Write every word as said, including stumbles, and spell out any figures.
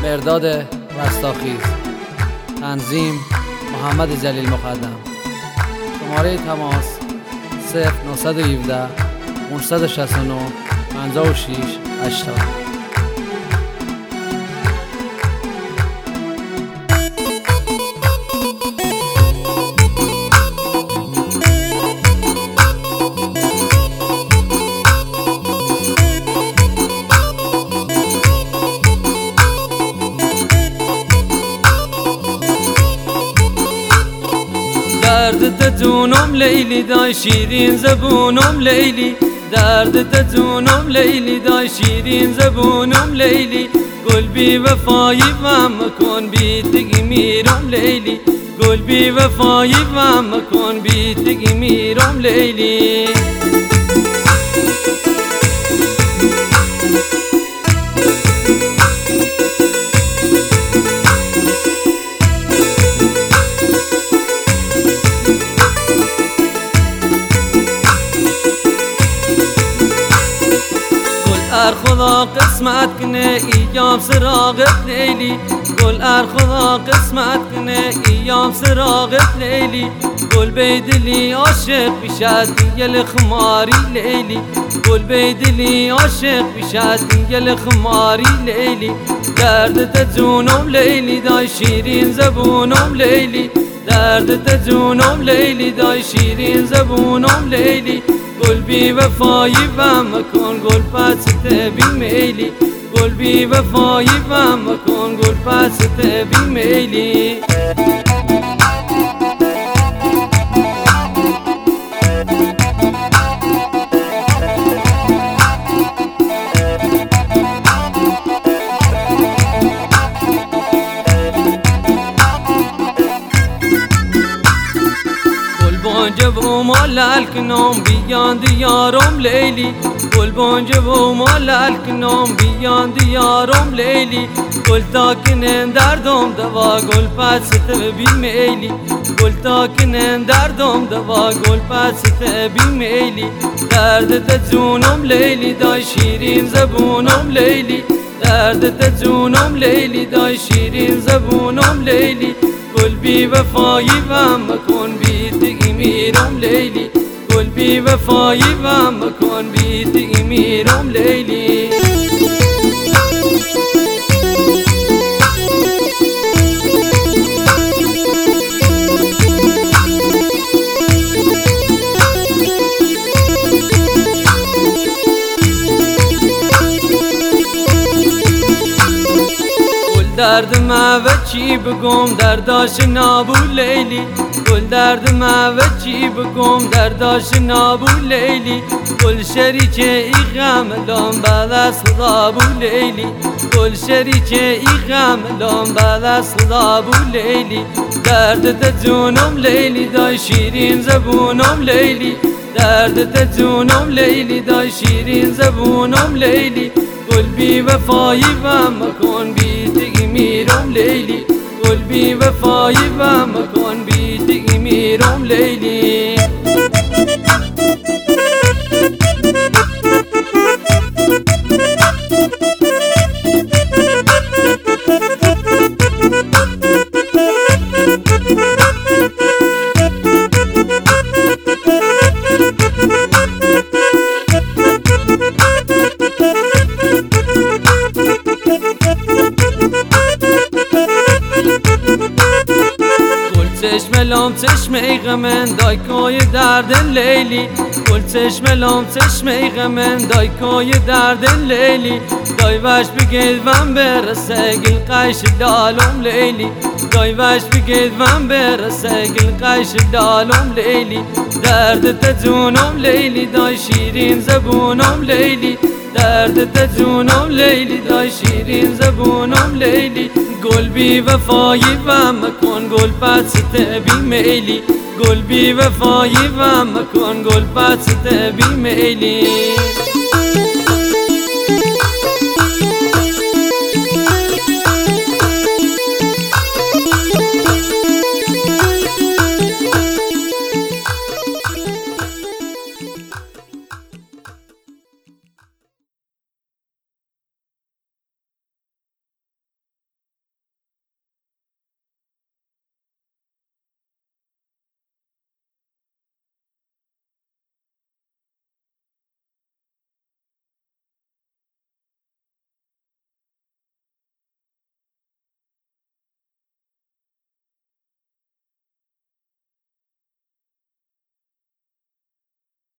مرداد رستاخیز، تنظیم محمد جلیل مقدم. شماره تماس صفر نه یک هفت پانصد و شصت و نه پنجاه و شش هشتاد. درد جونم لیلی دای شیرین زبونم لیلی، درد جونم لیلی دای شیرین زبونم لیلی، گل بی وفایی و مکن بیتگی میرم لیلی، گل بی وفایی و مکن بیتگی میرم لیلی. ار خدا قسمت کنه ایام سراغت لیلی، گل ار خدا قسمت کنه ایام سراغت لیلی، گل بیدلی عاشق بشد یل خماری لیلی، گل بیدلی عاشق بشد یل خماری لیلی. درد جونم لیلی دای شیرین زبونم لیلی، درد جونم لیلی دای شیرین زبونم لیلی، گل بی وفایی و مکن گل پست بی میلی، گل بی وفایی و مکن گل پست بی میلی. بونجه و مالل کنم بیان دیارم لیلی، گل بونجه و مالل کنم بیان دیارم لیلی، گل تا کنن دردم دوا گل پست بی میلی، گل تا کنن دردم دوا گل پست بی میلی. درد جونم لیلی دای شیرین زبونم لیلی، درد جونم لیلی دای شیرین زبونم لیلی، گل بی وفایی و مکن بیتگی میرم لیلی، گل بی وفایی و مکن بیتگی میرم لیلی. درد ما و چی بگم درداش نابو لیلی، گل درد ما و چی بگم درداش نابو لیلی، گل شریک ای غم لام بعد از خدا بو لیلی، گل شریک ای غم لام بعد از خدا بو لیلی. درد جونم لیلی دای شیرین زبونم لیلی، درد جونم لیلی دای شیرین زبونم لیلی، گل بی وفایی و مکن بیتگی میرم لیلی، گل بی وفایی و مکن بیتگی میرم لیلی. چشم لام چشم ای غمن دای کوی درد لیلی، گل چشم لام چشم ای غمن دای کوی درد لیلی، دای وش بگید وم برسه گل قیش دالم لیلی، دای وش بگید وم برسه گل قیش دالم لیلی. درد جونم لیلی دای شیرین زبونم لیلی، درد جونم لیلی دای شیرین زبونم لیلی، گل بی وفایی و مکن گل پست بی میلی، گل بی وفایی و مکن گل پست بی میلی.